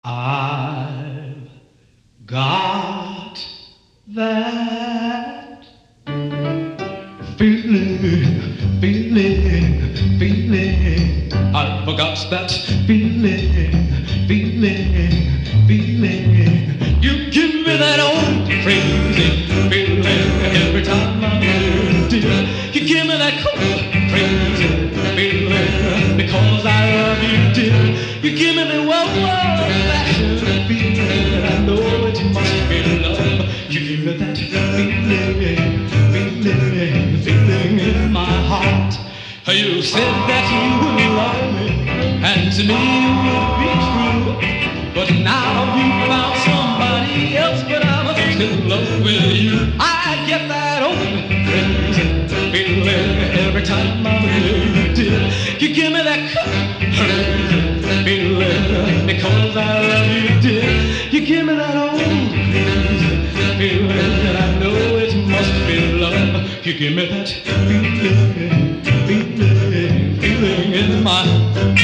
I've got that feeling. I forgot that feeling. You give me that old crazy feeling every time I'm with you. You give me that cold crazy feeling because I love you, dear. You give me the whoa passion feeling. I know it must be love. You give me that feeling in my heart. You said that you would love me, and to me you would be true. But now you found somebody else, but I'm still in love with you. I get that old crazy feeling every time I'm with you, dear. You give me that crazy feeling because I love you, dear. You give me that old crazy feeling, and I know it must be love. You give me that feeling in my heart.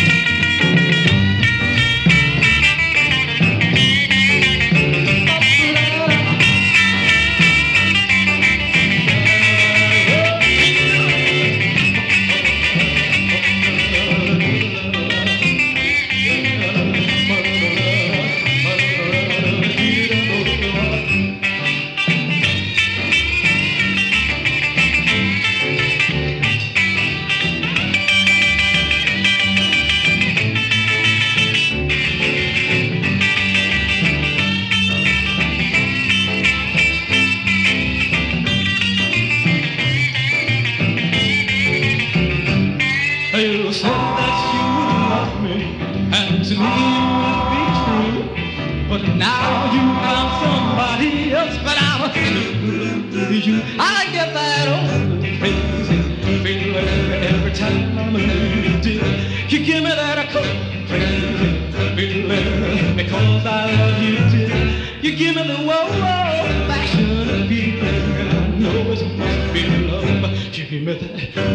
You said that you would love me, and to me you would be true. But now you found somebody else, but I'm with you. I get that old crazy feeling every time I'm with you, dear. You give me that cold crazy feeling because I love you, dear. You give me the whoa passion feeling, and I know it must be love. You give me that